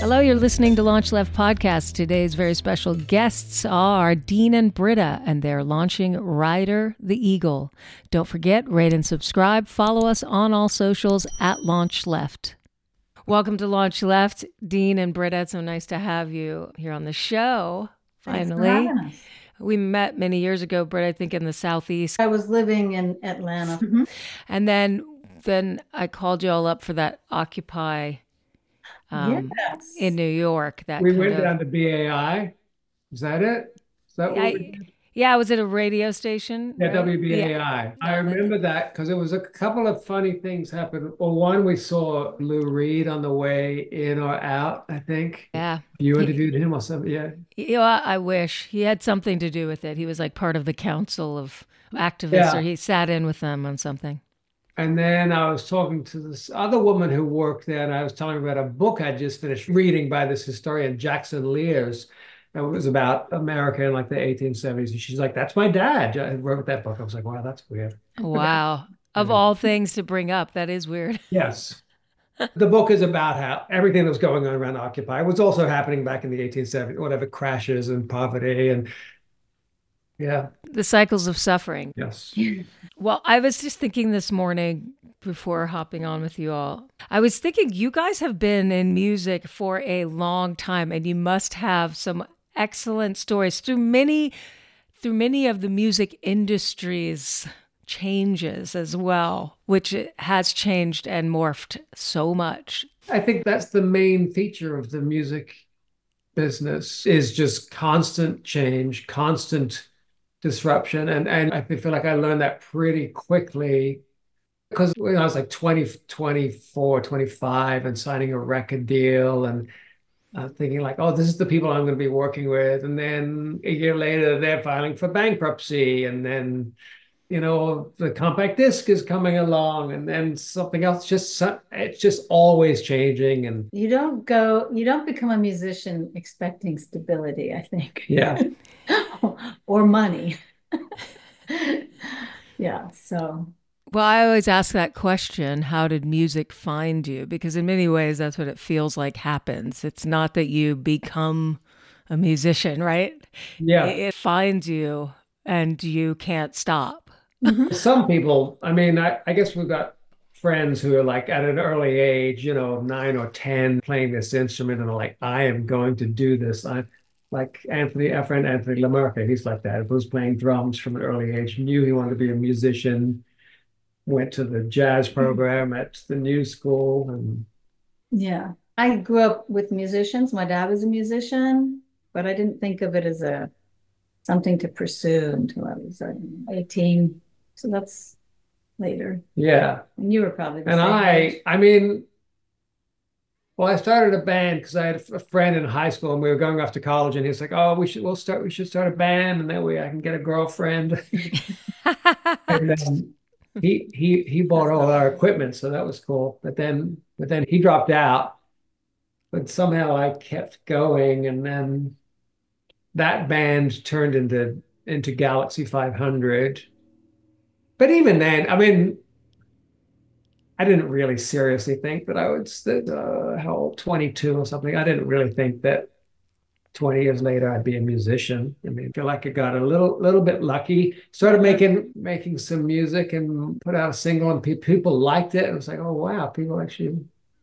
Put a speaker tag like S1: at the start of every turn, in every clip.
S1: Hello, you're listening to Launch Left Podcast. Today's very special guests are Dean and Britta, and they're launching Rider the Eagle. Don't forget, rate and subscribe. Follow us on all socials at Launch Left. Welcome to Launch Left, Dean and Britta. It's so nice to have you here on the show. Finally.
S2: Thanks for having us.
S1: We met many years ago, Britta, I think in the Southeast.
S2: I was living in Atlanta.
S1: And then I called you all up for that Occupy
S2: Yes.
S1: in New York. That
S3: We
S1: kind
S3: went
S1: of-
S3: down to BAI. Is that it? Is that what we did?
S1: Yeah, was it a radio station?
S3: Yeah,
S1: right?
S3: WBAI.
S1: Yeah.
S3: I remember that because there was a couple of funny things happened. Well, one, we saw Lou Reed on the way in or out, I think.
S1: Yeah.
S3: You interviewed him or something, yeah.
S1: You know, I wish he had something to do with it. He was like part of the council of activists,
S3: Yeah.
S1: or he sat in with them on something.
S3: And then I was talking to this other woman who worked there, and I was telling her about a book I just finished reading by this historian, Jackson Lears. It was about America in like the 1870s. And she's like, that's my dad. I wrote that book. I was like, wow, that's weird.
S1: Wow. Of all things to bring up, that is weird.
S3: Yes. The book is about how everything that was going on around Occupy was also happening back in the 1870s, whatever crashes and poverty and yeah,
S1: The cycles of suffering.
S3: yes.
S1: Well, I was just thinking this morning before hopping on with you all. I was thinking you guys have been in music for a long time, and you must have some excellent stories through many of the music industry's changes as well, which it has changed and morphed so much.
S3: I think that's the main feature of the music business is just constant change, constant disruption. And I feel like I learned that pretty quickly because when I was like 20, 24, 25 and signing a record deal and thinking like, oh, this is the people I'm going to be working with. And then a year later, they're filing for bankruptcy. And then, you know, the compact disc is coming along and then something else, it's just always changing. And
S2: You don't become a musician expecting stability, I think.
S3: yeah.
S2: Or money. Yeah, so
S1: Well, I always ask that question, how did music find you? Because in many ways, that's what it feels like happens. It's not that you become a musician, right?
S3: Yeah.
S1: It finds you and you can't stop.
S3: Some people, I mean, I guess we've got friends who are like at an early age, you know, 9 or 10, playing this instrument and are like, I am going to do this. I'm like our friend Anthony LaMarca, he's like that. He was playing drums from an early age, knew he wanted to be a musician, went to the jazz program at the New School. And
S2: yeah. I grew up with musicians. My dad was a musician, but I didn't think of it as something to pursue until I was 18. So that's later.
S3: yeah.
S2: And you were probably the
S3: And
S2: same age.
S3: I mean, well, I started a band because I had a friend in high school and we were going off to college and he's like, oh, we should start a band and that way I can get a girlfriend. And then he bought all our equipment, so that was cool. But then he dropped out. But somehow I kept going, and then that band turned into Galaxy 500. But even then, I mean, I didn't really seriously think that I would, how old, 22 or something. I didn't really think that 20 years later I'd be a musician. I mean, I feel like I got a little bit lucky. Started making some music and put out a single, and people liked it. And it was like, oh wow, people actually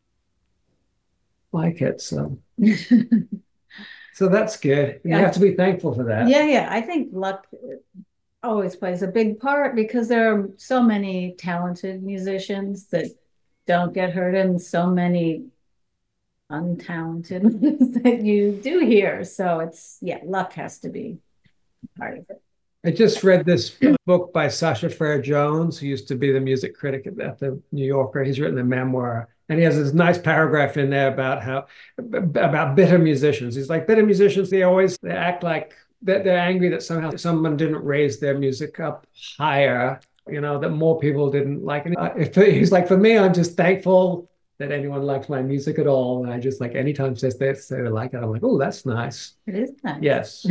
S3: like it. So that's good. You
S2: Yeah.
S3: have to be thankful for that.
S2: Yeah. I think luck always plays a big part because there are so many talented musicians that don't get heard and so many untalented that you do hear. So luck has to be part of it.
S3: I just read this book by Sacha Frere Jones, who used to be the music critic at the New Yorker. He's written a memoir, and he has this nice paragraph in there about bitter musicians. He's like, bitter musicians, they act like they're angry that somehow someone didn't raise their music up higher, you know, that more people didn't like it. He's like, for me, I'm just thankful that anyone likes my music at all. And I just like, anytime they like it, I'm like, oh, that's nice.
S2: It is nice.
S3: Yes.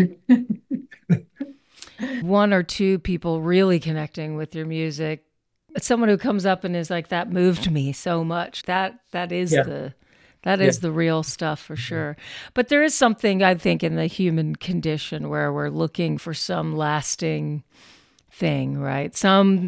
S1: One or two people really connecting with your music. Someone who comes up and is like, that moved me so much. That is
S3: Yeah.
S1: That is the real stuff for sure. But there is something, I think, in the human condition where we're looking for some lasting thing, right? Some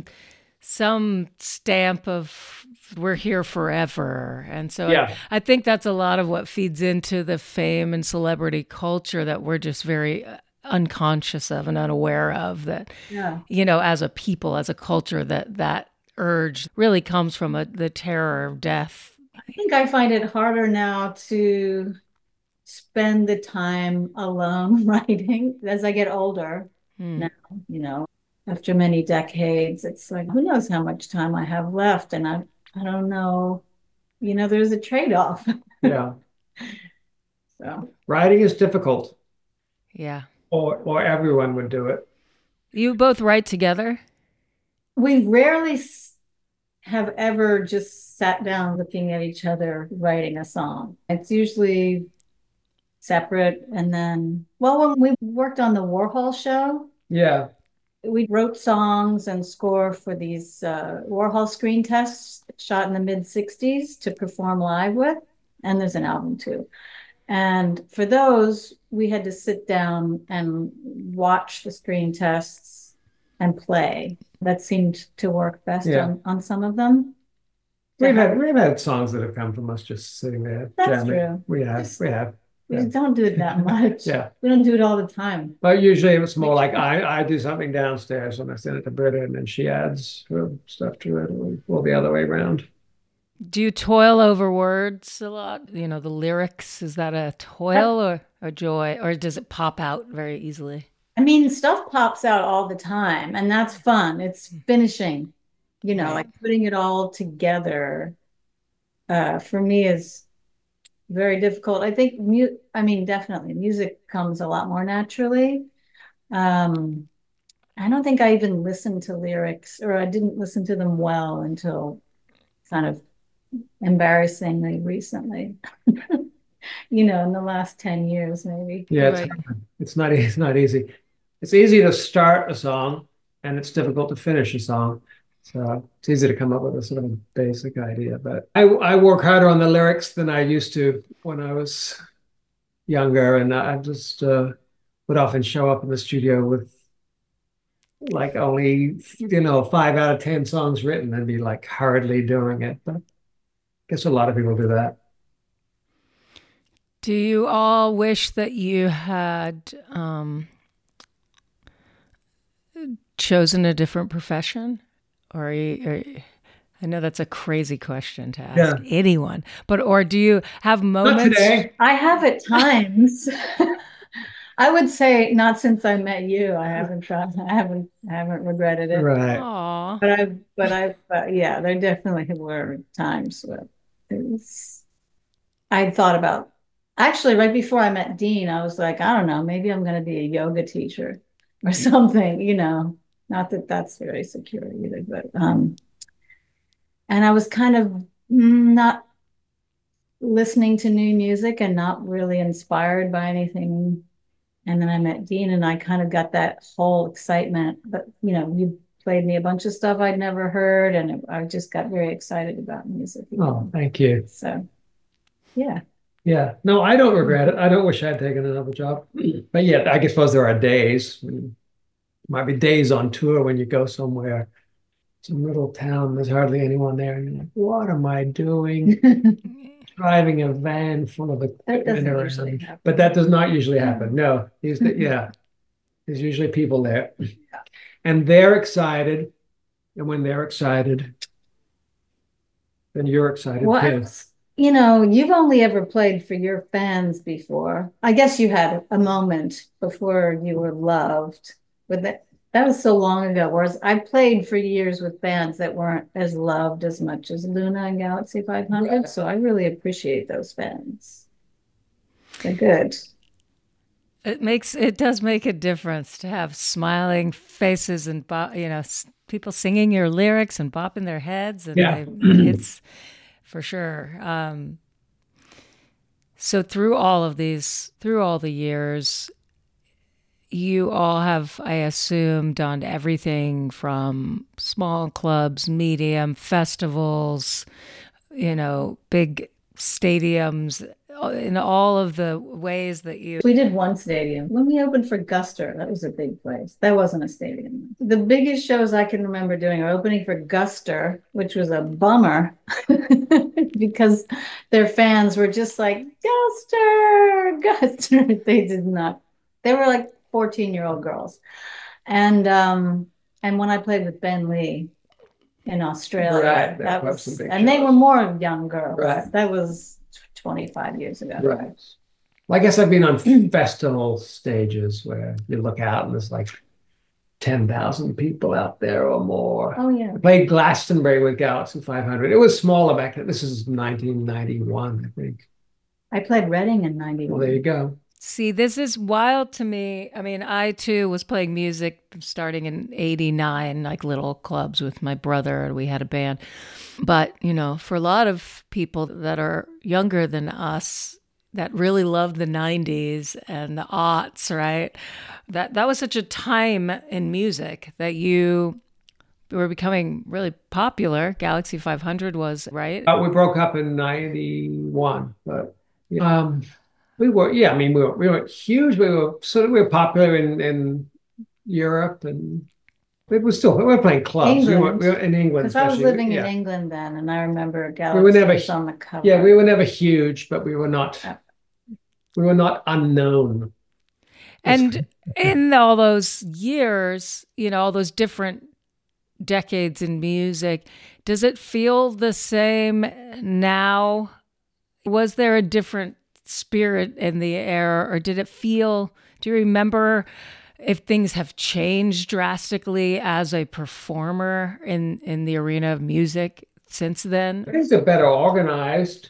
S1: stamp of we're here forever. And so I think that's a lot of what feeds into the fame and celebrity culture that we're just very unconscious of and unaware of, that, as a people, as a culture, that urge really comes from the terror of death.
S2: I think I find it harder now to spend the time alone writing as I get older. Now, after many decades, it's like, who knows how much time I have left? And I don't know, there's a trade-off.
S3: Yeah.
S2: So
S3: writing is difficult.
S1: Yeah.
S3: Or everyone would do it.
S1: You both write together?
S2: We rarely have ever just sat down looking at each other writing a song. It's usually separate. And then, when we worked on the Warhol show, we wrote songs and score for these Warhol screen tests shot in the mid-'60s to perform live with. And there's an album too. And for those, we had to sit down and watch the screen tests and play. That seemed to work best on some of them.
S3: We've had songs that have come from us just sitting there jamming.
S2: True.
S3: We have.
S2: We don't do it that much.
S3: Yeah.
S2: We don't do it all the time.
S3: But usually it's more like I do something downstairs and I send it to Britta and then she adds her stuff to it, or the other way around.
S1: Do you toil over words a lot? The lyrics, is that a toil or a joy, or does it pop out very easily?
S2: I mean, stuff pops out all the time, and that's fun. It's finishing, like putting it all together, for me is very difficult. I think, definitely music comes a lot more naturally. I don't think I even listened to lyrics, or I didn't listen to them well until kind of embarrassingly recently. In the last 10 years, maybe.
S3: Yeah, it's not easy. It's easy to start a song, and it's difficult to finish a song. So it's easy to come up with a sort of basic idea. But I work harder on the lyrics than I used to when I was younger, and I just would often show up in the studio with like only 5 out of 10 songs written and be like hardly doing it. But I guess a lot of people do that.
S1: Do you all wish that you had chosen a different profession? Or I know that's a crazy question to ask anyone, or do you have moments?
S3: Not today.
S2: I have at times. I would say not since I met you. I haven't tried. I haven't regretted it.
S3: Right.
S1: Aww.
S2: But yeah, there definitely were times where I thought about. Actually, right before I met Dean, I was like, I don't know, maybe I'm going to be a yoga teacher or something. Not that that's very secure either, but and I was kind of not listening to new music and not really inspired by anything. And then I met Dean and I kind of got that whole excitement. But, you played me a bunch of stuff I'd never heard, and I just got very excited about music.
S3: Oh, thank you.
S2: So, yeah.
S3: Yeah. No, I don't regret it. I don't wish I'd taken another job. But yeah, I suppose there are days. Might be days on tour when you go somewhere, some little town, there's hardly anyone there, and you're like, what am I doing? Driving a van full of equipment around. But that does not usually happen. No, there's usually people there. And they're excited. And when they're excited, then you're excited too.
S2: You've only ever played for your fans before. I guess you had a moment before you were loved. But that was so long ago. Whereas I played for years with bands that weren't as loved as much as Luna and Galaxy 500. Right. So I really appreciate those fans. They're good.
S1: It does make a difference to have smiling faces and people singing your lyrics and bopping their heads, and it's for sure. So through all the years, you all have, I assume, done everything from small clubs, medium festivals, big stadiums in all of the ways that you...
S2: We did one stadium. When we opened for Guster, that was a big place. That wasn't a stadium. The biggest shows I can remember doing are opening for Guster, which was a bummer because their fans were just like, Guster, Guster. They did not. They were like 14-year-old girls. And when I played with Ben Lee in Australia,
S3: Right,
S2: that
S3: was
S2: was,
S3: some big
S2: and they
S3: shows.
S2: were more young girls.
S3: Right.
S2: That was 25 years ago.
S3: Right. Well, I guess I've been on festival stages where you look out and there's like 10,000 people out there or more.
S2: Oh, yeah.
S3: I played Glastonbury with Galaxy 500. It was smaller back then. This is 1991, I think.
S2: I played Reading in
S3: Well,
S2: 91.
S3: there you go.
S1: See, this is wild to me. I mean, I too was playing music starting in 89, like little clubs with my brother, and we had a band. But, you know, for a lot of people that are younger than us, that really loved the 90s and the aughts, right? That was such a time in music that you were becoming really popular. Galaxy 500 was, right?
S3: We broke up in 91, but we were, yeah, I mean, we weren't huge. We were popular in Europe, and we were playing clubs. We were in England,
S2: Because I was
S3: especially.
S2: living in
S3: Yeah.
S2: England then, and I remember
S3: We
S2: Galaxy
S3: were never,
S2: was on the cover.
S3: yeah, we were never huge, but we were not unknown.
S1: And in all those years, you know, all those different decades in music, does it feel the same now? Was there a different spirit in the air, or did it feel, do you remember if things have changed drastically as a performer in the arena of music since then?
S3: Things are better organized.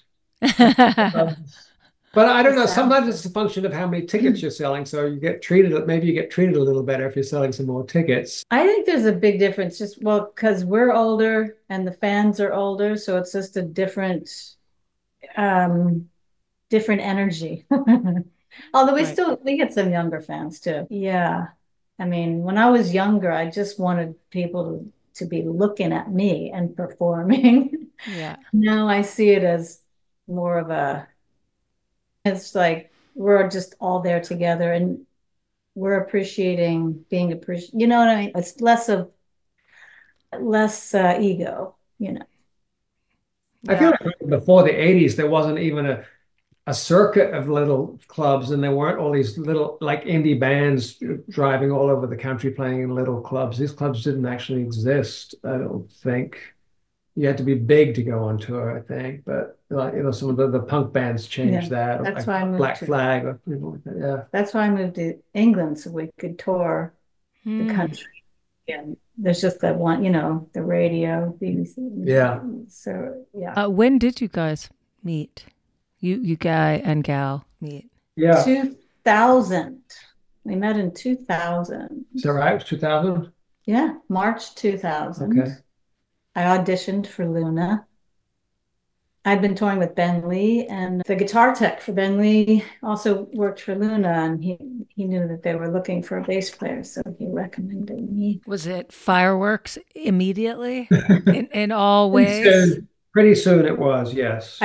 S3: But I don't know. Sometimes it's a function of how many tickets you're selling. So maybe you get treated a little better if you're selling some more tickets.
S2: I think there's a big difference, just because we're older and the fans are older, so it's just a different energy. Although we get some younger fans too. Yeah. I mean, when I was younger, I just wanted people to be looking at me and performing.
S1: Yeah.
S2: Now I see it as more of it's like we're just all there together and we're appreciating being appreciated. You know what I mean? It's less ego, you know.
S3: I feel like before the 80s, there wasn't even a circuit of little clubs, and there weren't all these little like indie bands driving all over the country playing in little clubs. These clubs didn't actually exist, I don't think. You had to be big to go on tour, I think. But some of the punk bands changed that.
S2: That's
S3: like
S2: why I moved
S3: Black
S2: to
S3: Flag or people like that. Yeah.
S2: That's why I moved to England so we could tour the country. And there's just that one, you know, the radio, BBC.
S3: Yeah.
S2: So yeah.
S1: When did you guys meet? You guy and gal meet?
S3: Yeah.
S2: 2000. We met in 2000.
S3: Is that right? It was 2000?
S2: Yeah, March 2000.
S3: Okay.
S2: I auditioned for Luna. I'd been touring with Ben Lee, and the guitar tech for Ben Lee also worked for Luna, and he knew that they were looking for a bass player, so he recommended me.
S1: Was it fireworks immediately in all ways?
S3: Pretty soon it was, yes.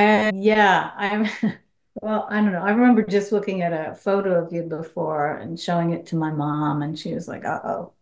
S2: Well, I don't know. I remember just looking at a photo of you before and showing it to my mom, and she was like, uh-oh.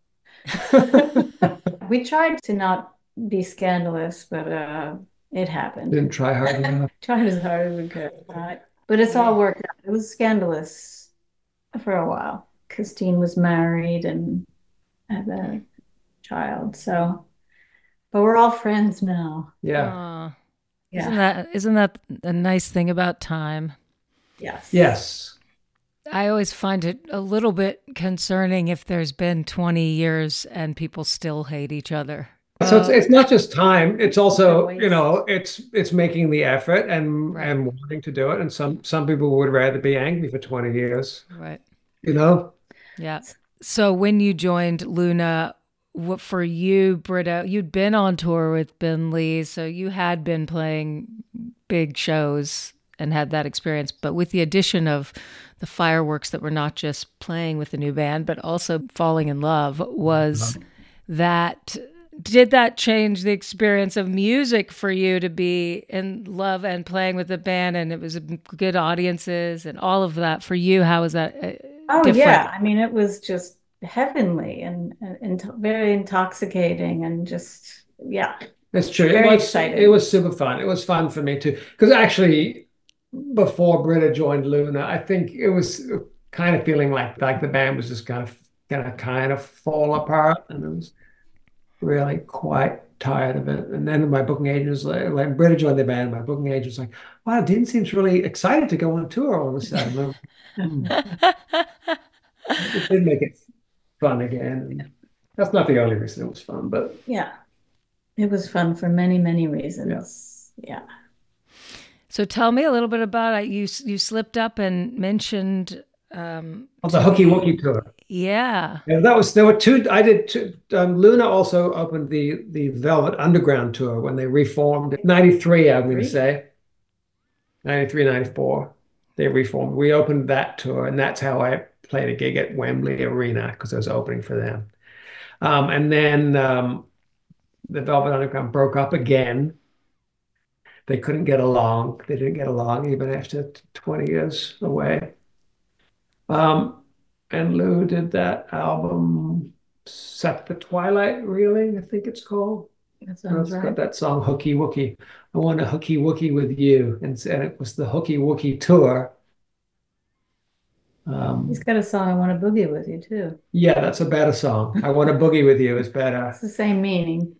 S2: We tried to not be scandalous, but it happened.
S3: Didn't try hard enough.
S2: Tried as hard as we could. But it's all worked out. It was scandalous for a while. Christine was married and had a child. So, but we're all friends now.
S3: Yeah.
S2: Yeah.
S1: Isn't that a nice thing about time?
S2: Yes.
S3: Yes.
S1: I always find it a little bit concerning if there's been 20 years and people still hate each other.
S3: So it's not just time. It's also,
S2: Waste.
S3: you know, it's making the effort and wanting to do it. And some people would rather be angry for 20 years.
S1: Right.
S3: You know?
S1: Yeah. So when you joined Luna, what for you, Britta, you'd been on tour with Ben Lee, so you had been playing big shows and had that experience. But with the addition of the fireworks that were not just playing with the new band, but also falling in love, was that did that change the experience of music for you to be in love and playing with the band, and it was good audiences and all of that for you? How was that
S2: Oh
S1: different?
S2: yeah, I mean it was just heavenly and very intoxicating and just yeah,
S3: It's true.
S2: very exciting.
S3: It was super fun. It was fun for me too. Because actually, before Britta joined Luna, I think it was kind of feeling like the band was just kind of fall apart, and I was really quite tired of it. And then my booking agent was like Britta joined the band, my booking agent was like, "Wow, Dean seems really excited to go on tour all of a sudden." It did make it fun again. And that's not the only reason it was fun, but
S2: Yeah, it was fun for many, many reasons. Yeah.
S1: So tell me a little bit about it. You slipped up and mentioned
S3: on the Hooky Wookie tour.
S1: Yeah.
S3: Yeah, there were two. I did two. Luna also opened the Velvet Underground tour when they reformed. 93, I'm going to say. 93, 94. They reformed. We opened that tour, and that's how I played a gig at Wembley Arena because I was opening for them. And then the Velvet Underground broke up again. They couldn't get along. They didn't get along even after 20 years away. And Lou did that album, Set the Twilight Reeling, I think it's called.
S2: That sounds
S3: It's
S2: right.
S3: got that song, Hooky Wookie. I want to hooky wookie with you. And it was the Hooky Wookie tour.
S2: He's got a song, I Want to Boogie With You, too.
S3: Yeah, that's a better song. I Want to Boogie With You is better.
S2: It's the same meaning.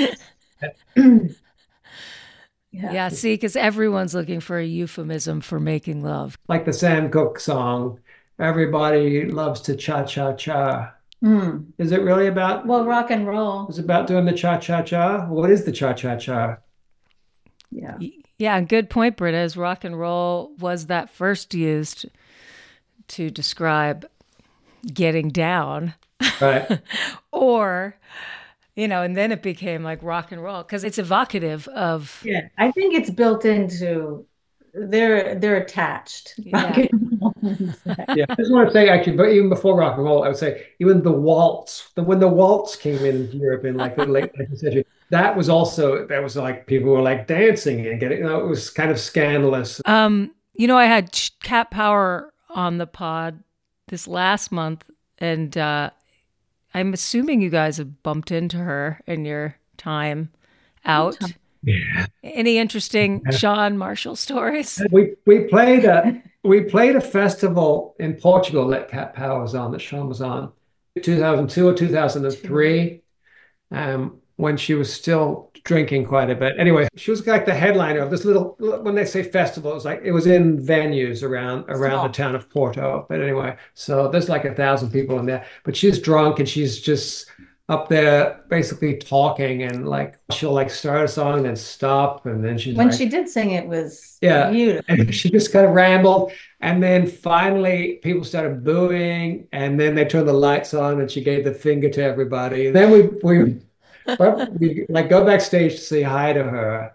S1: Yeah, see, because everyone's looking for a euphemism for making love.
S3: Like the Sam Cooke song, Everybody Loves to Cha-Cha-Cha. Is it really about?
S2: Well, rock and roll.
S3: Is it about doing the cha-cha-cha? What is the cha-cha-cha?
S2: Yeah.
S1: Yeah, good point, Britta. As rock and roll was that first used to describe getting down.
S3: Right.
S1: Or, and then it became like rock and roll because it's evocative of.
S2: Yeah, I think it's built into, they're attached.
S1: Yeah.
S3: Yeah, I just want to say actually, but even before rock and roll, I would say even the waltz, when the waltz came into Europe in like the late 19th century, that was like people were like dancing and getting, it was kind of scandalous.
S1: I had Cat Power on the pod this last month, and I'm assuming you guys have bumped into her in your time out.
S3: Yeah.
S1: Any interesting Sean Marshall stories?
S3: We played a festival in Portugal that Cat Power was on, that Sean was on, 2002 or 2003, when she was still drinking quite a bit. Anyway, she was like the headliner of this little, when they say festival, it was in venues around the town of Porto. But anyway, so there's like 1,000 people in there, but she's drunk and she's just up there basically talking, and like she'll like start a song and then stop, and then
S2: when she did sing it was beautiful.
S3: And she just kind of rambled, and then finally people started booing, and then they turned the lights on and she gave the finger to everybody. And then we like go backstage to say hi to her,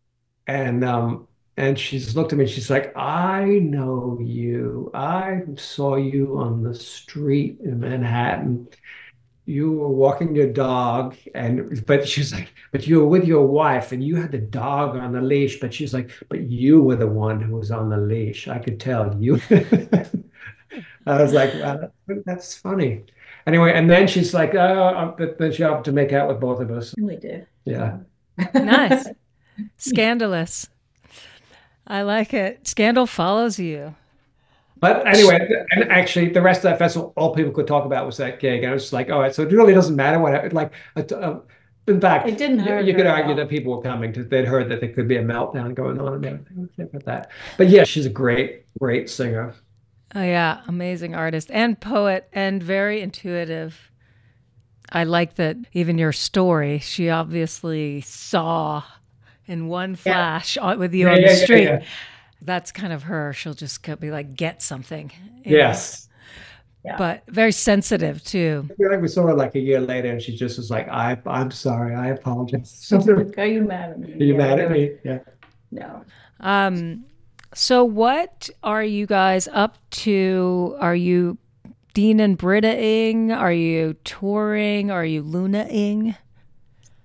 S3: and she just looked at me and she's like, "I know you. I saw you on the street in Manhattan. You were walking your dog," but she's like, "But you were with your wife and you had the dog on the leash." But she's like, "But you were the one who was on the leash. I could tell you." I was like, wow, that's funny. Anyway, and then she's like, "Oh," but then she offered to make out with both of us.
S2: We did.
S3: Yeah.
S1: Nice. Scandalous. I like it. Scandal follows you.
S3: But anyway, and actually, the rest of that festival, all people could talk about was that gig. And I was just like, all right, so it really doesn't matter what happened. Like, in fact,
S2: it didn't hurt.
S3: You could argue that people were coming they'd heard that there could be a meltdown going on and everything like that. But yeah, she's a great, great singer.
S1: Oh, yeah. Amazing artist and poet and very intuitive. I like that even your story, she obviously saw in one flash with you on the street. Yeah. That's kind of her. She'll just be like, get something.
S3: Yes.
S2: Yeah.
S1: But very sensitive too.
S3: I feel like we saw her like a year later and she just was like, I'm sorry. I apologize.
S2: Are you mad at me?
S3: Are you mad at me? Yeah.
S2: No.
S1: So what are you guys up to? Are you Dean and Britta-ing? Are you touring? Are you Luna-ing?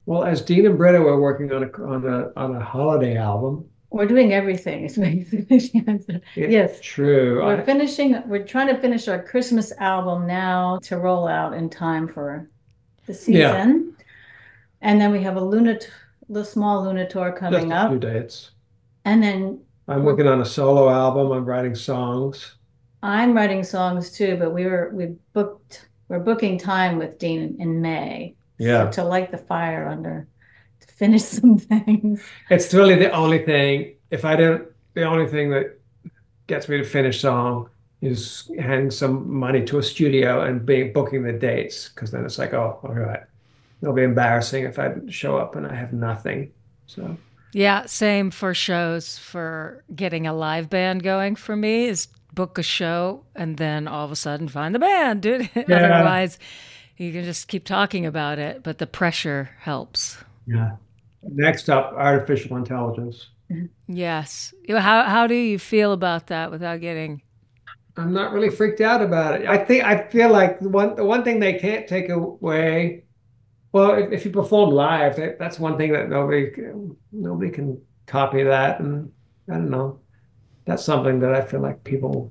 S3: Well, as Dean and Britta were working on a holiday album.
S2: We're doing everything. Is basically the answer. Yes.
S3: True.
S2: We're trying to finish our Christmas album now to roll out in time for the season.
S3: Yeah.
S2: And then we have the small Lunator coming
S3: Just a
S2: up.
S3: few dates.
S2: And then
S3: I'm working on a solo album. I'm writing songs.
S2: I'm writing songs too, but we're booking time with Dean in May.
S3: Yeah.
S2: So to light the fire to finish some things.
S3: It's really the only thing. The only thing that gets me to finish song is handing some money to a studio and booking the dates. Because then it's like, oh, all right. It'll be embarrassing if I show up and I have nothing. So.
S1: Yeah, same for shows. For getting a live band going for me is book a show and then all of a sudden find the band, dude. Yeah. Otherwise, you can just keep talking about it, but the pressure helps.
S3: Yeah. Next up, artificial intelligence.
S1: Yes. How do you feel about that without getting?
S3: I'm not really freaked out about it. I feel like the one thing they can't take away. Well, if you perform live, that's one thing that nobody can copy that, and I don't know. That's something that I feel like people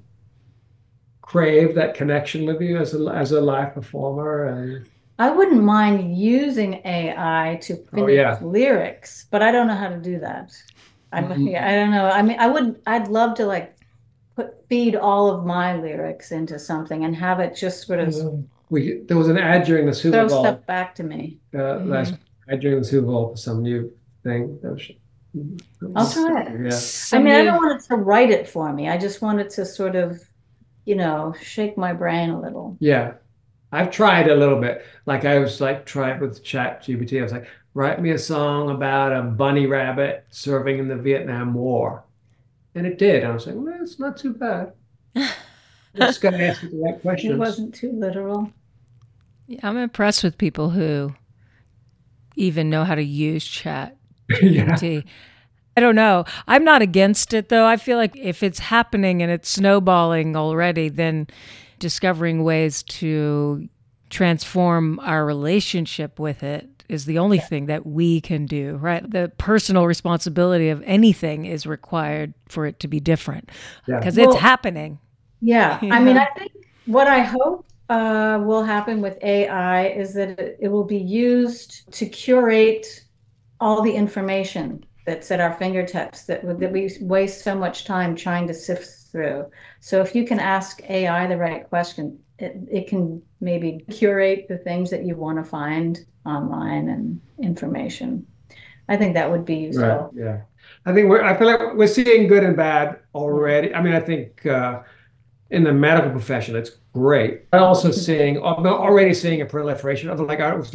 S3: crave, that connection with you as a live performer. And
S2: I wouldn't mind using AI to finish lyrics, but I don't know how to do that. I don't know. I mean, I'd love to feed all of my lyrics into something and have it just sort of
S3: there was an ad during the Super Bowl.
S2: Throw stuff back to me.
S3: Last ad during the Super Bowl for some new thing.
S2: I'll try it.
S3: Yeah.
S2: I mean, I don't want it to write it for me. I just want it to sort of, shake my brain a little.
S3: Yeah. I've tried a lited bit. I was trying with ChatGPT. I was like, write me a song about a bunny rabbit serving in the Vietnam War. And it did. I was like, well, it's not too bad. Just got to ask the right questions.
S2: It wasn't too literal.
S1: Yeah, I'm impressed with people who even know how to use ChatGPT.
S3: Yeah.
S1: I don't know. I'm not against it, though. I feel like if it's happening and it's snowballing already, then discovering ways to transform our relationship with it is the only thing that we can do, right? The personal responsibility of anything is required for it to be different because it's happening.
S2: Yeah. I mean, I think what I hope will happen with AI is that it will be used to curate all the information that's at our fingertips that we waste so much time trying to sift through. So if you can ask AI the right question, it can maybe curate the things that you want to find online and information. I think that would be useful.
S3: Right. Yeah. I feel like we're seeing good and bad already. I mean, I think in the medical profession, it's great. I'm already seeing a proliferation of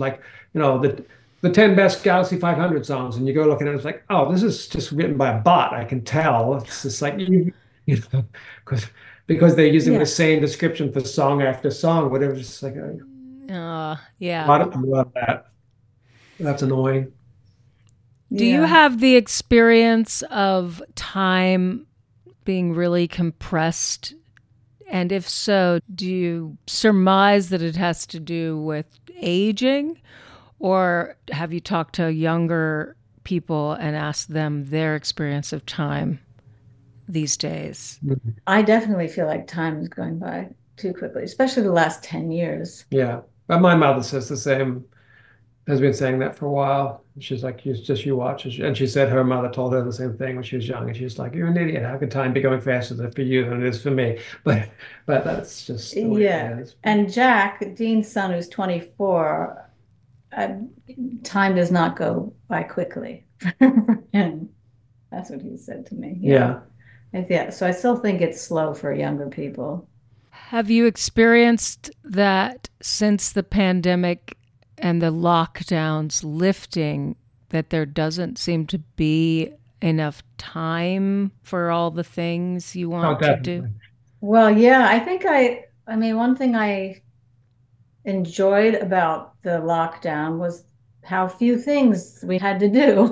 S3: the 10 best Galaxy 500 songs, and you go look at it, it's like, oh, this is just written by a bot. I can tell. It's just like, because they're using the same description for song after song, whatever. It's just like,
S1: yeah.
S3: A lot of that. That's annoying.
S1: Do you have the experience of time being really compressed? And if so, do you surmise that it has to do with aging? Or have you talked to younger people and asked them their experience of time these days?
S2: I definitely feel like time is going by too quickly, especially the last 10 years.
S3: Yeah. But my mother says the same, has been saying that for a while. She's like, you watch. And she said her mother told her the same thing when she was young. And she's like, you're an idiot. How could time be going faster for you than it is for me? But that's just the way it is.
S2: And Jack, Dean's son, who's 24, time does not go by quickly for him. That's what he said to me.
S3: Yeah.
S2: So I still think it's slow for younger people.
S1: Have you experienced that since the pandemic and the lockdowns lifting, that there doesn't seem to be enough time for all the things you want to do?
S2: Well, yeah, I mean, one thing I enjoyed about the lockdown was how few things we had to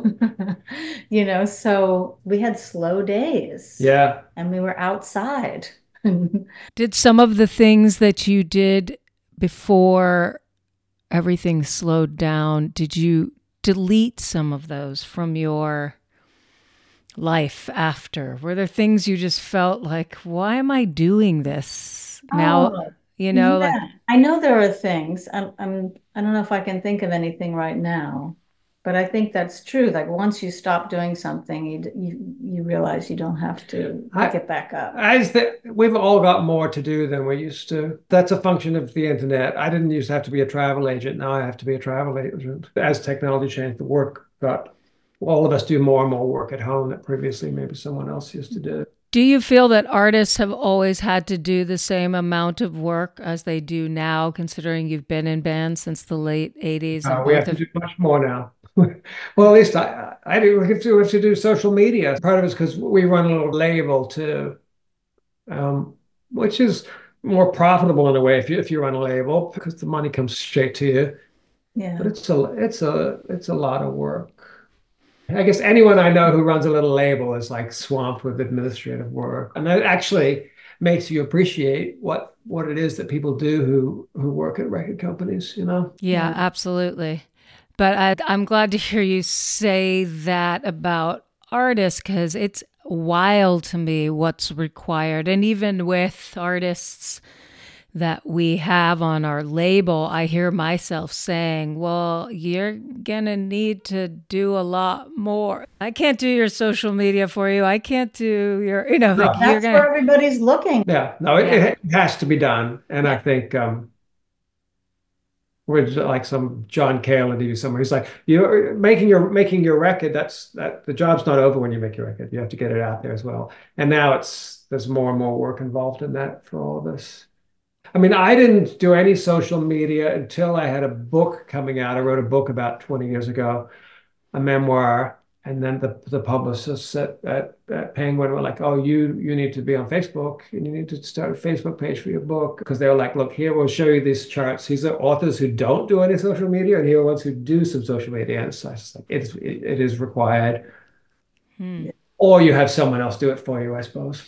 S2: do. So we had slow days.
S3: Yeah.
S2: And we were outside.
S1: Did some of the things that you did before everything slowed down, did you delete some of those from your life after? Were there things you just felt like, why am I doing this now?
S2: Oh,
S1: Like,
S2: yeah. I know there are things. I don't know if I can think of anything right now, but I think that's true. Like once you stop doing something, you realize you don't have to pick it back up.
S3: I just think we've all got more to do than we used to. That's a function of the internet. I didn't used to have to be a travel agent. Now I have to be a travel agent. As technology changed, the work got, all of us do more and more work at home that previously maybe someone else used to do.
S1: do you feel that artists have always had to do the same amount of work as they do now, considering you've been in bands since the late 80s and
S3: We
S1: both
S3: have to do much more now. Well, at least I do. We have to do social media. Part of it is because we run a little label too, which is more profitable in a way if you run a label because the money comes straight to you.
S2: Yeah.
S3: But it's a lot of work. I guess anyone I know who runs a little label is like swamped with administrative work, and that actually makes you appreciate what it is that people do who work at record companies.
S1: Yeah, absolutely. But I'm glad to hear you say that about artists because it's wild to me what's required. And even with artists that we have on our label, I hear myself saying, well, you're going to need to do a lot more. I can't do your social media for you. I can't do your, like
S2: That's where everybody's looking.
S3: Yeah, no, it has to be done. And I think with like some John Cale interview somewhere, he's like, you're making your record, that the job's not over when you make your record. You have to get it out there as well. And now there's more and more work involved in that for all of us. I mean, I didn't do any social media until I had a book coming out. I wrote a book about 20 years ago, a memoir, and then the publicists at Penguin were like, "Oh, you need to be on Facebook, and you need to start a Facebook page for your book." Because they were like, "Look, here we'll show you these charts. These are authors who don't do any social media, and here are ones who do some social media." And so I was like, it is required, or you have someone else do it for you, I suppose.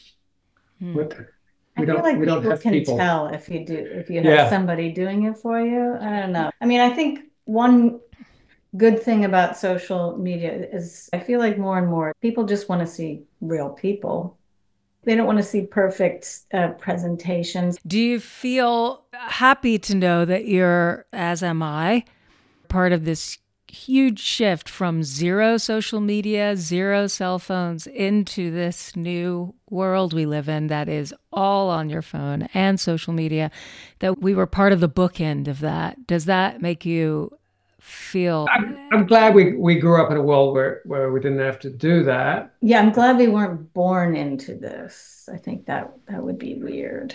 S2: I feel like people can tell if you have somebody doing it for you. I don't know. I mean, I think one good thing about social media is I feel like more and more people just want to see real people. They don't want to see perfect presentations.
S1: Do you feel happy to know that you're, as am I, part of this huge shift from zero social media, zero cell phones into this new world we live in that is all on your phone and social media, that we were part of the bookend of that? Does that make you feel?
S3: I'm glad we grew up in a world where we didn't have to do that.
S2: Yeah, I'm glad we weren't born into this. I think that would be weird.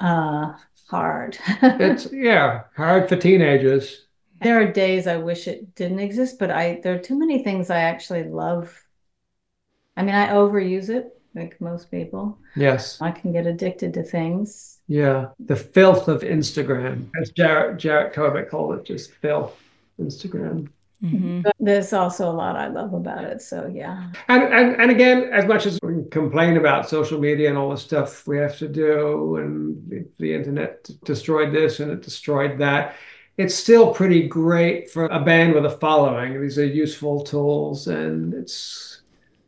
S2: Hard.
S3: It's hard for teenagers.
S2: There are days I wish it didn't exist, but there are too many things I actually love. I mean, I overuse it, like most people.
S3: Yes.
S2: I can get addicted to things.
S3: Yeah. The filth of Instagram, as Jarrett Tobick called it, just filth, Instagram.
S1: Mm-hmm.
S2: But there's also a lot I love about it. So yeah.
S3: And again, as much as we complain about social media and all the stuff we have to do, and the internet destroyed this and it destroyed that, it's still pretty great for a band with a following. These are useful tools, and it's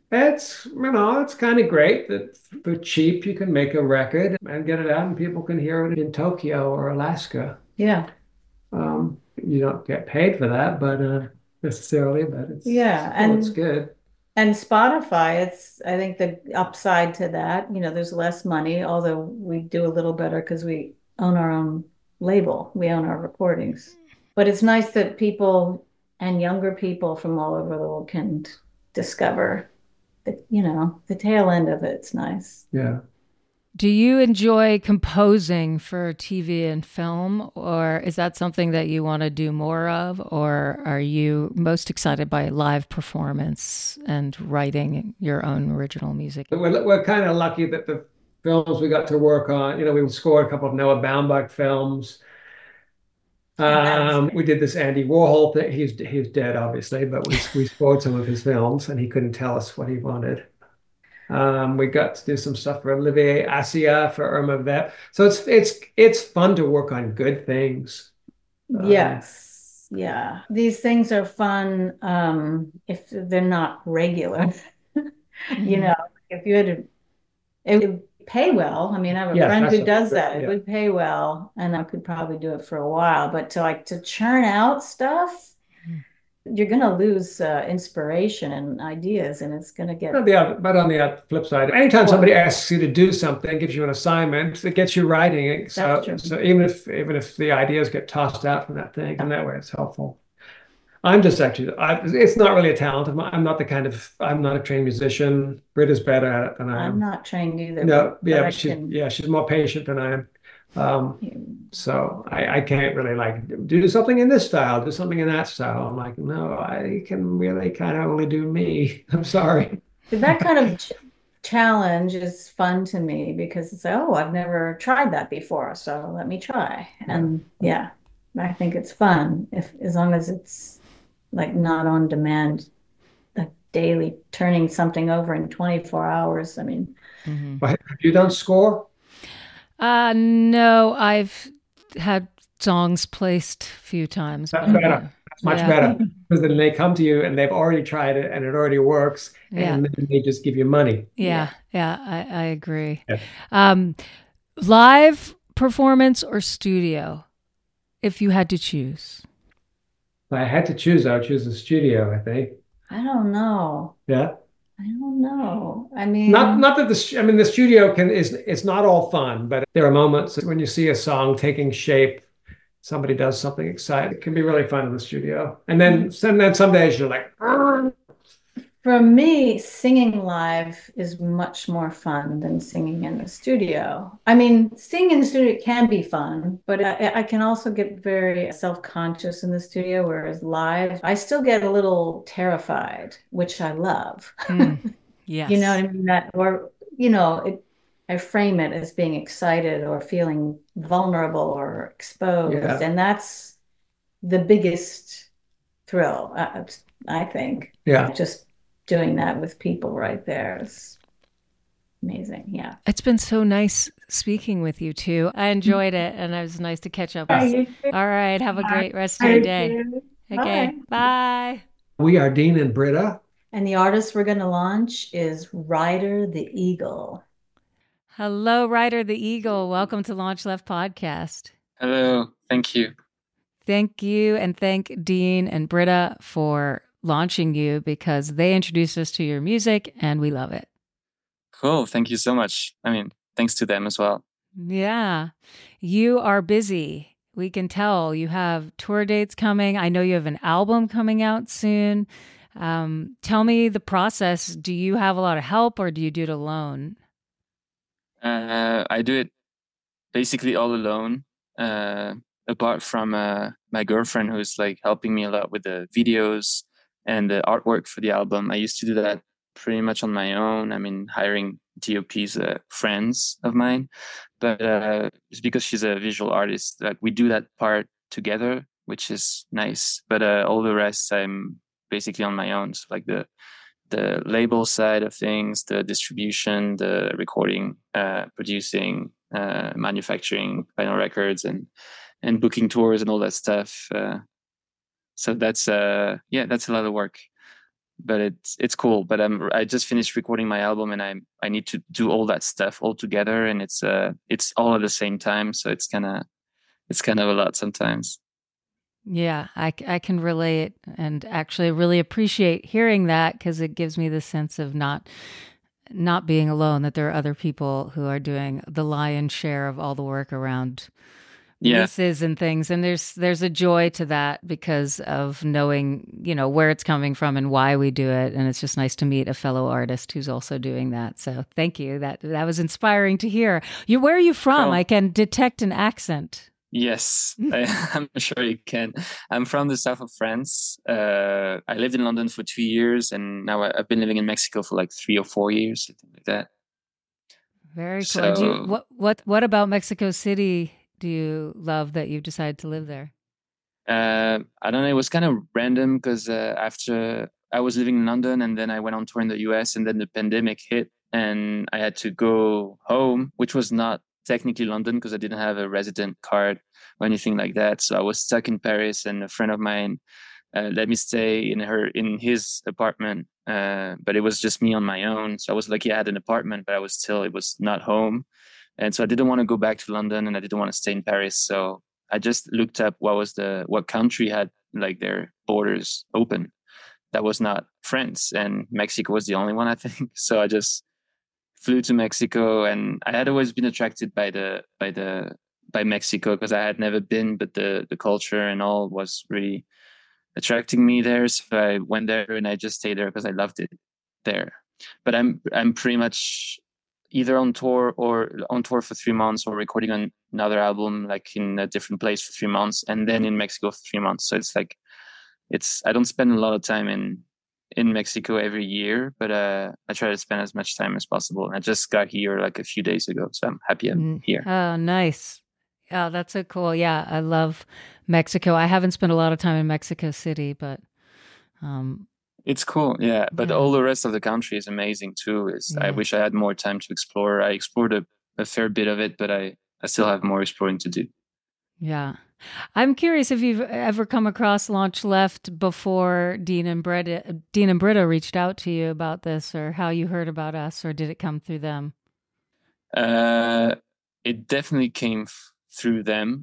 S3: kind of great that for cheap you can make a record and get it out, and people can hear it in Tokyo or Alaska.
S2: Yeah.
S3: You don't get paid for that, but necessarily, but it's good.
S2: And Spotify, I think the upside to that, there's less money, although we do a little better because we own our own label. We own our recordings. But it's nice that people and younger people from all over the world can discover the tail end of it. It's nice.
S3: Yeah.
S1: Do you enjoy composing for TV and film, or is that something that you want to do more of, or are you most excited by live performance and writing your own original music?
S3: We're kind of lucky that the films we got to work on, we scored a couple of Noah Baumbach films. We did this Andy Warhol thing. He's dead, obviously, but we scored some of his films, and he couldn't tell us what he wanted. We got to do some stuff for Olivier Assayas, for Irma Vep. So it's fun to work on good things.
S2: Yes. Yeah. These things are fun if they're not regular. You
S1: Mhm.
S2: know, if you had to, it would pay well. I mean, I have a
S3: Yes,
S2: friend
S3: that's
S2: who does that. It
S3: yeah.
S2: would pay well, and I could probably do it for a while. But to churn out stuff, you're gonna lose inspiration and ideas, and it's gonna get
S3: But on the flip side, anytime
S2: well.
S3: somebody asks you to do something, gives you an assignment, it gets you writing.
S2: That's
S3: So,
S2: true.
S3: so even if the ideas get tossed out from that thing, and that way it's helpful. I'm just actually, it's not really a talent. I'm not a trained musician. Britta's better at it than I
S2: I'm
S3: am.
S2: not trained either,
S3: No,
S2: but
S3: yeah,
S2: I
S3: but
S2: can.
S3: she's more patient than I am. Um, so I can't really like do something in this style, do something in that style. I'm like, no, I can really kind of only do me. I'm sorry.
S2: That kind of challenge is fun to me because it's, oh, I've never tried that before, so let me try.
S3: Yeah.
S2: And yeah, I think it's fun if as long as it's like not on demand, like daily turning something over in 24 hours. I mean,
S1: Mhm.
S3: But have you done score?
S1: No, I've had songs placed a few times,
S3: That's
S1: but
S3: better. That's much
S1: yeah,
S3: better. Because then they come to you and they've already tried it and it already works,
S1: yeah,
S3: and then they just give you money.
S1: yeah,
S2: yeah.
S1: yeah, I agree.
S3: Yeah.
S1: Um, Live performance or studio, if you had to choose?
S3: If I had to choose, I would choose the studio, I think.
S2: I don't know.
S3: Yeah.
S2: I don't know. I
S3: Not
S2: mean,
S3: not that I mean the studio can is it's not all fun, but there are moments when you see a song taking shape, somebody does something exciting. It can be really fun in the studio. And then some days you're like, "Arr."
S2: for me, singing live is much more fun than singing in the studio. I mean, singing in the studio can be fun, but I can also get very self-conscious in the studio, whereas live, I still get a little terrified, which I love.
S1: Mm,
S2: You know what
S1: yes.
S2: I mean? I frame it as being excited or feeling vulnerable or exposed,
S3: Yeah,
S2: and that's the biggest thrill, I think.
S3: yeah.
S2: Just doing that with people right there is amazing. Yeah.
S1: It's been so nice speaking with you too. I enjoyed it, and it was nice to catch up
S2: Yeah,
S1: with.
S2: you too.
S1: All right, have a great rest of your
S2: I
S1: day.
S2: do. Bye.
S1: Okay, bye.
S3: We are Dean and Britta.
S2: And the artist we're going to launch is Ryder the Eagle.
S1: Hello, Ryder the Eagle. Welcome to Launch Left Podcast.
S4: Hello, thank you.
S1: Thank you, and thank Dean and Britta for launching you because they introduced us to your music and we love it.
S4: Cool, thank you so much. I mean, thanks to them as well.
S1: Yeah. You are busy. We can tell you have tour dates coming. I know you have an album coming out soon. Tell me the process. Do you have a lot of help or do you do it alone?
S4: I do it basically all alone, apart from my girlfriend who's like helping me a lot with the videos and the artwork for the album. I used to do that pretty much on my own. I mean, hiring DOPs, friends of mine, but it's because she's a visual artist that we do that part together, which is nice. But all the rest, I'm basically on my own. So like the label side of things, the distribution, the recording, producing, manufacturing vinyl records, and booking tours and all that stuff. So that's that's a lot of work, but it's cool. But I just finished recording my album, and I need to do all that stuff all together, and it's all at the same time. So it's kind of a lot sometimes.
S1: Yeah, I can relate and actually really appreciate hearing that because it gives me the sense of not being alone, that there are other people who are doing the lion's share of all the work around
S4: Yeah.
S1: releases and things. And there's a joy to that because of knowing, where it's coming from and why we do it. And it's just nice to meet a fellow artist who's also doing that. So thank you. That was inspiring to hear. Where are you from?
S4: Cool.
S1: I can detect an accent.
S4: Yes, I'm sure you can. I'm from the south of France. I lived in London for 2 years, and now I've been living in Mexico for like 3 or 4 years, something like that.
S1: Very cool. And
S4: So
S1: what about Mexico City do you love that you've decided to live there?
S4: I don't know. It was kind of random because after I was living in London, and then I went on tour in the US, and then the pandemic hit, and I had to go home, which was not technically London because I didn't have a resident card or anything like that. So I was stuck in Paris, and a friend of mine let me stay in his apartment. But it was just me on my own. So I was lucky I had an apartment, but it was not home. And so I didn't want to go back to London, and I didn't want to stay in Paris. So I just looked up what country had like their borders open. That was not France, and Mexico was the only one, I think. So I just flew to Mexico, and I had always been attracted by Mexico because I had never been, but the culture and all was really attracting me there. So I went there and I just stayed there because I loved it there. But I'm pretty much either on tour for 3 months, or recording on another album like in a different place for 3 months, and then in Mexico for 3 months. So it's like I don't spend a lot of time in Mexico every year, but I try to spend as much time as possible. And I just got here like a few days ago, so I'm happy I'm here.
S1: Oh, nice. Oh, that's so cool. Yeah, I love Mexico. I haven't spent a lot of time in Mexico City, but
S4: it's cool. Yeah, but all the rest of the country is amazing too. I wish I had more time to explore. I explored a fair bit of it, but I still have more exploring to do.
S1: Yeah. I'm curious if you've ever come across Launch Left before Dean and Britta reached out to you about this, or how you heard about us, or did it come through them?
S4: It definitely came through them.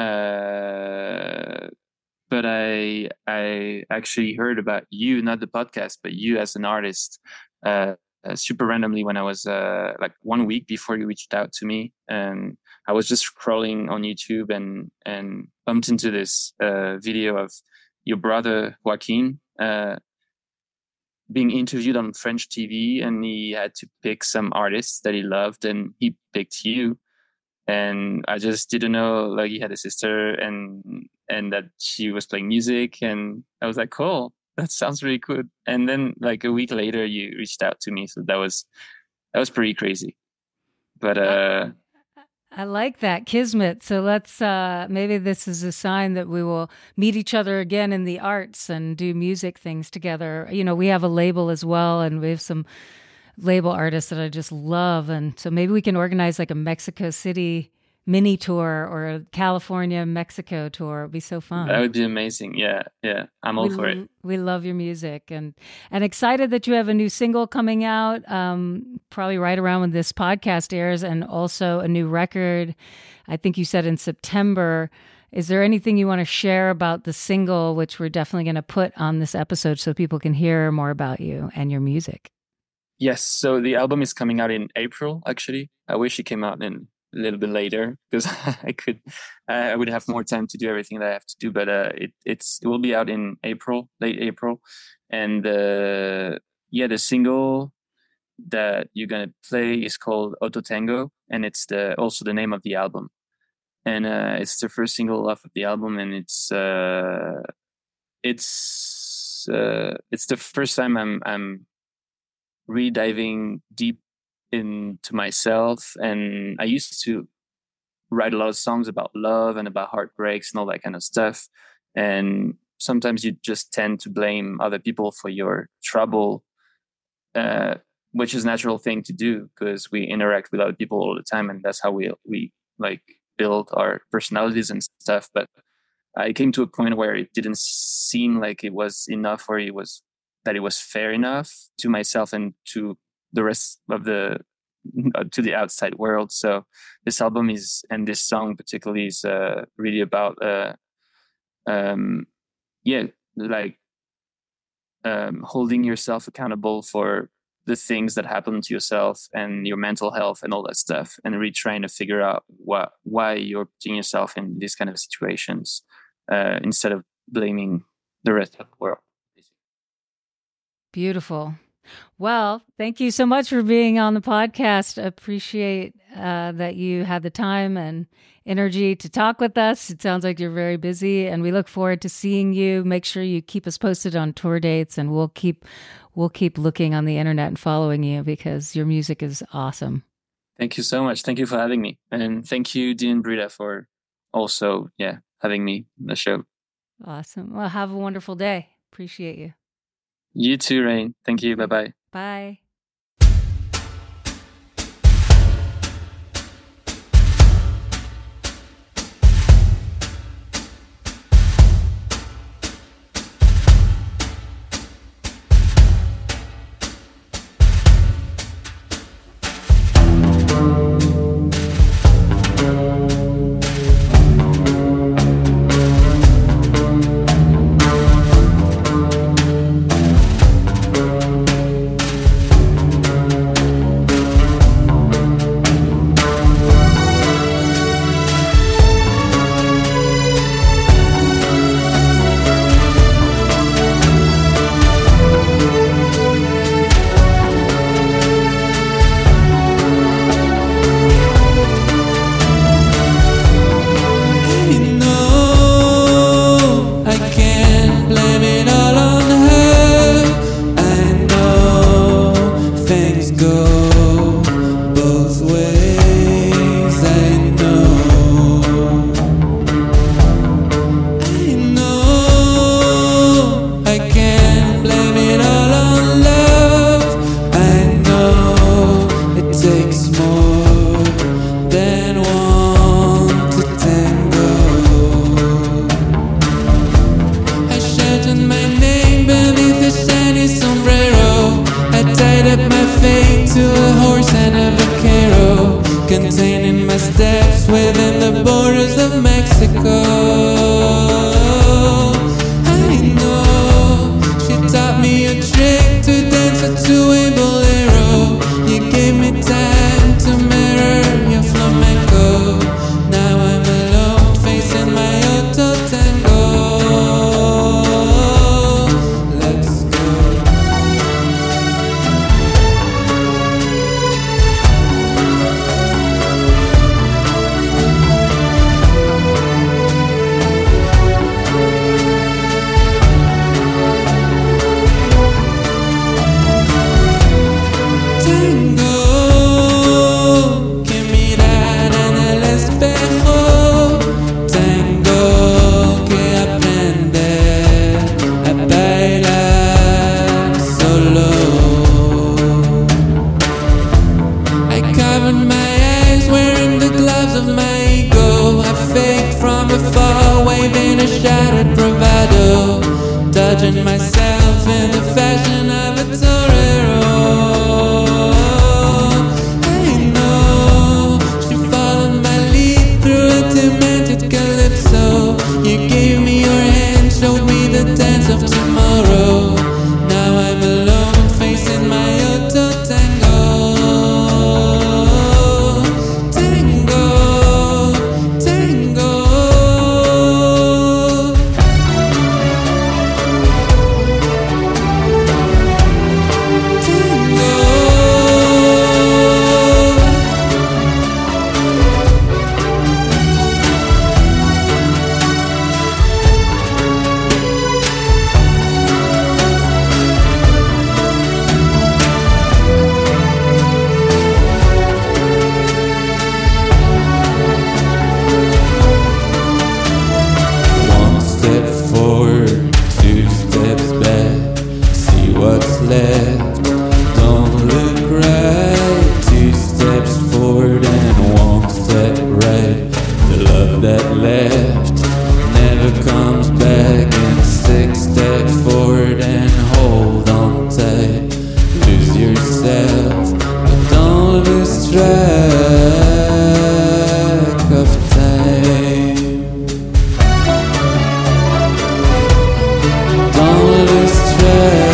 S4: But I actually heard about you, not the podcast, but you as an artist, super randomly when I was like 1 week before you reached out to me, and I was just scrolling on YouTube and bumped into this video of your brother Joaquin being interviewed on French TV, and he had to pick some artists that he loved, and he picked you. And I just didn't know like he had a sister and that she was playing music, and I was like, cool, that sounds really good. And then like a week later you reached out to me, so that was pretty crazy. But
S1: I like that, kismet. So let's maybe this is a sign that we will meet each other again in the arts and do music things together. You know, we have a label as well, and we have some label artists that I just love. And so maybe we can organize like a Mexico City mini tour or a California, Mexico tour. It'd be so fun.
S4: That would be amazing. Yeah. I'm all for it.
S1: We love your music, and excited that you have a new single coming out, probably right around when this podcast airs, and also a new record, I think you said in September. Is there anything you want to share about the single, which we're definitely going to put on this episode so people can hear more about you and your music?
S4: Yes. So the album is coming out in April, actually. I wish it came out in a little bit later because I would have more time to do everything that I have to do. But it will be out in April, late April. And the single that you're going to play is called Otto Tango. And it's also the name of the album. And it's the first single off of the album. And it's the first time I'm really diving deep into myself. And I used to write a lot of songs about love and about heartbreaks and all that kind of stuff. And sometimes you just tend to blame other people for your trouble, which is a natural thing to do because we interact with other people all the time, and that's how we like build our personalities and stuff. But I came to a point where it didn't seem like it was enough, or it was fair enough to myself and to the rest of to the outside world. So this album and this song particularly is really about holding yourself accountable for the things that happen to yourself and your mental health and all that stuff, and really trying to figure out why you're putting yourself in these kind of situations instead of blaming the rest of the world.
S1: Beautiful. Well, thank you so much for being on the podcast. I appreciate that you had the time and energy to talk with us. It sounds like you're very busy, and we look forward to seeing you. Make sure you keep us posted on tour dates, and we'll keep looking on the internet and following you because your music is awesome.
S4: Thank you so much. Thank you for having me. And thank you, Dean and Britta, for also having me on the show.
S1: Awesome. Well, have a wonderful day. Appreciate you.
S4: You too, Rain. Thank you. Bye-bye.
S1: Bye.
S5: things go both ways. I know I can't blame it all on love. I know it takes more than one to tango. I sheltered my name beneath a shiny sombrero. I tied up my fate to a horse and a vaquero, containing my steps within the borders of Mexico. Taught me a trick to dance to a bolero. You gave me time to mirror your flamenco. Now I'm alone facing my auto tango. Let's go. Dodging myself in the fashion of a torero. I know she followed my lead through a demented calypso. You gave me your hand, showed me the dance of tomorrow. Now I'm alone facing my auto tango. Tango, tango. What's left? Don't look right. 2 steps forward and 1 step right. The love that left never comes back. And 6 steps forward and hold on tight. Lose yourself, but don't lose track of time. Don't lose track.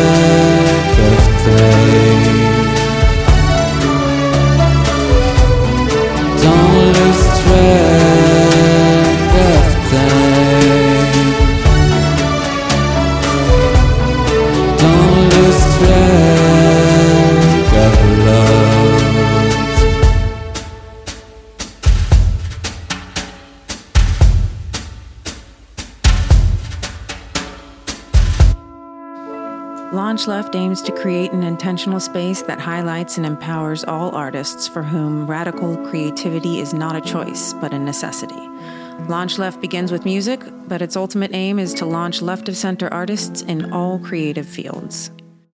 S6: Launch Left aims to create an intentional space that highlights and empowers all artists for whom radical creativity is not a choice, but a necessity. Launch Left begins with music, but its ultimate aim is to launch left-of-center artists in all creative fields.